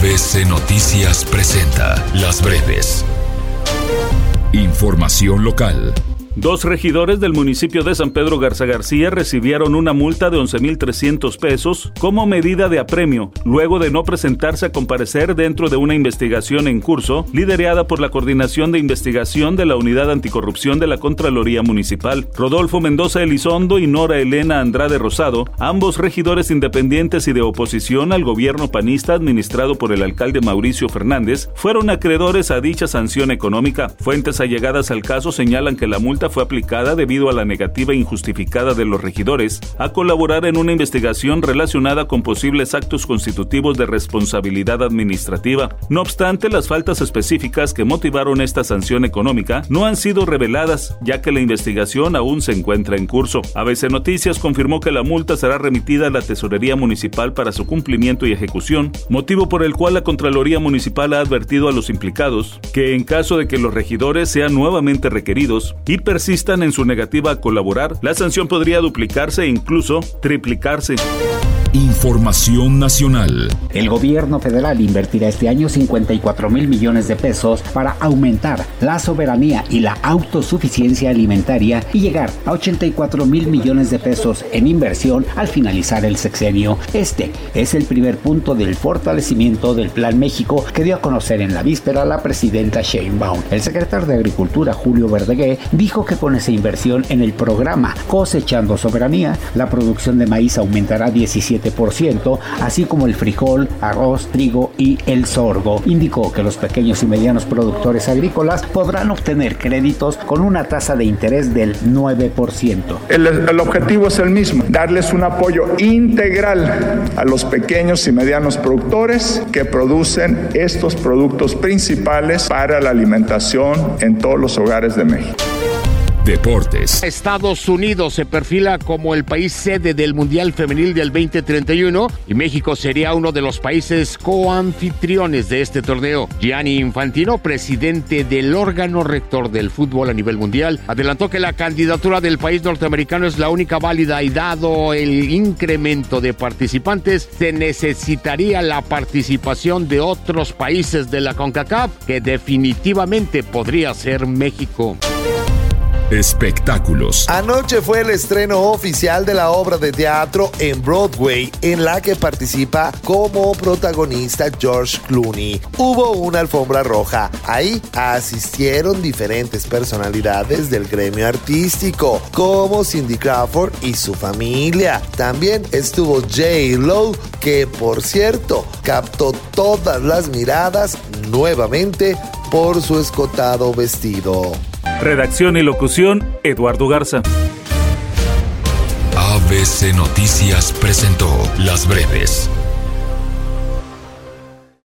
ABC Noticias presenta Las Breves. Información local. 2 regidores del municipio de San Pedro Garza García recibieron una multa de 11,300 pesos como medida de apremio, luego de no presentarse a comparecer dentro de una investigación en curso, liderada por la Coordinación de Investigación de la Unidad Anticorrupción de la Contraloría Municipal. Rodolfo Mendoza Elizondo y Nora Elena Andrade Rosado, ambos regidores independientes y de oposición al gobierno panista administrado por el alcalde Mauricio Fernández, fueron acreedores a dicha sanción económica. Fuentes allegadas al caso señalan que la multa fue aplicada debido a la negativa injustificada de los regidores a colaborar en una investigación relacionada con posibles actos constitutivos de responsabilidad administrativa. No obstante, las faltas específicas que motivaron esta sanción económica no han sido reveladas, ya que la investigación aún se encuentra en curso. ABC Noticias confirmó que la multa será remitida a la Tesorería Municipal para su cumplimiento y ejecución, motivo por el cual la Contraloría Municipal ha advertido a los implicados que en caso de que los regidores sean nuevamente requeridos y persistan en su negativa a colaborar, la sanción podría duplicarse e incluso triplicarse. Información nacional. El gobierno federal invertirá este año 54,000 millones de pesos para aumentar la soberanía y la autosuficiencia alimentaria y llegar a 84,000 millones de pesos en inversión al finalizar el sexenio. Este es el primer punto del fortalecimiento del Plan México que dio a conocer en la víspera la presidenta Sheinbaum. El secretario de Agricultura, Julio Verdegué, dijo que con esa inversión en el programa Cosechando Soberanía, la producción de maíz aumentará 17%, así como el frijol, arroz, trigo y el sorgo. Indicó que los pequeños y medianos productores agrícolas podrán obtener créditos con una tasa de interés del 9%. El objetivo es el mismo, darles un apoyo integral a los pequeños y medianos productores que producen estos productos principales para la alimentación en todos los hogares de México. Deportes. Estados Unidos se perfila como el país sede del Mundial Femenil del 2031 y México sería uno de los países coanfitriones de este torneo. Gianni Infantino, presidente del órgano rector del fútbol a nivel mundial, adelantó que la candidatura del país norteamericano es la única válida y dado el incremento de participantes, se necesitaría la participación de otros países de la CONCACAF, que definitivamente podría ser México. Espectáculos. Anoche fue el estreno oficial de la obra de teatro en Broadway, en la que participa como protagonista George Clooney. Hubo una alfombra roja. Ahí asistieron diferentes personalidades del gremio artístico, como Cindy Crawford y su familia. También estuvo J.Lo, que por cierto captó todas las miradas nuevamente por su escotado vestido. Redacción y locución, Eduardo Garza. ABC Noticias presentó Las Breves.